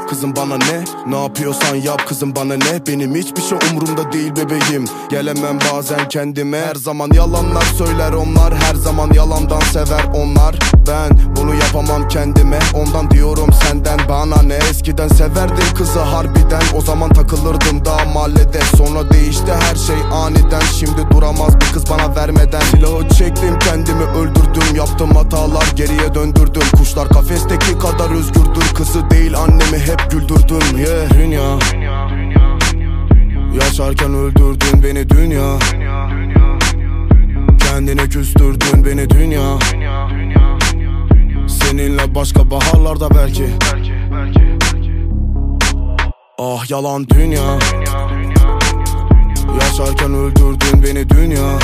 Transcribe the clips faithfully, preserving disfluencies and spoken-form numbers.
yap kızım bana ne? Ne yapıyorsan yap kızım bana ne? Benim hiçbir şey umurumda değil bebeğim. Gelemem bazen kendime. Her zaman yalanlar söyler onlar, her zaman yalandan sever onlar. Ben bunu yapamam kendime, ondan diyorum senden bana ne? Eskiden severdim kızı harbiden, o zaman takılırdım daha mahallede. Sonra değişti her şey aniden, şimdi duramaz bir kız bana vermeden. Silahı çektim, kendimi öldürdüm, yaptım hatalar geriye döndürdüm. Kuşlar kafesteki kadar özgürdür, kızı değil annemi hep güldürdüm. Yeah dünya, yaşarken öldürdün beni dünya. Kendine küstürdün beni dünya. Seninle başka baharlarda belki. Ah yalan dünya, yaşarken öldürdün beni dünya.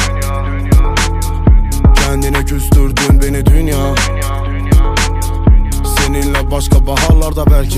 Kendine küstürdün beni dünya. Seninle başka baharlarda belki.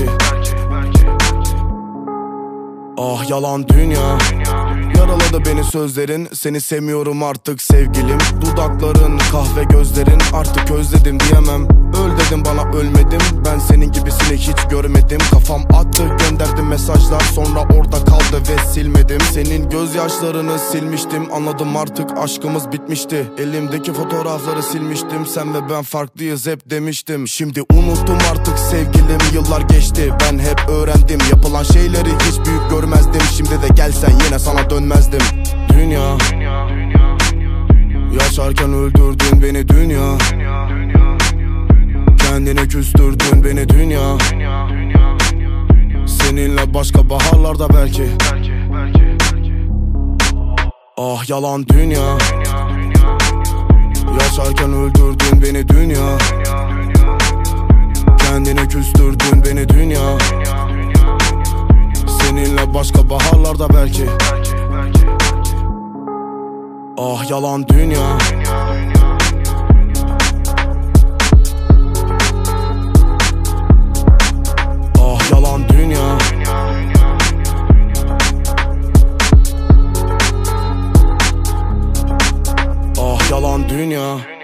Ah yalan dünya, yaraladı beni sözlerin. Seni sevmiyorum artık sevgilim. Dudakların, kahve gözlerin, artık özledim diyemem. Öl dedim bana ölmedim, ben senin gibisini hiç görmedim. Kafam attı gönderdim mesajlar, sonra orada kaldı ve silmedim. Senin gözyaşlarını silmiştim, anladım artık aşkımız bitmişti. Elimdeki fotoğrafları silmiştim, sen ve ben farklıyız hep demiştim. Şimdi unuttum artık sevgilim, yıllar geçti, ben hep öğrendim. Yapılan şeyleri hiç büyük görmezdim, şimdi de gelsen yine sana dönmezdim. Dünya, yaşarken öldürdün beni dünya. Kendine küstürdün beni dünya. Seninle başka baharlarda belki. Ah yalan dünya, yaşarken öldürdün beni dünya. Kendine küstürdün beni dünya. Seninle başka baharlarda belki. Ah yalan dünya. Ah yalan dünya. Ah yalan dünya.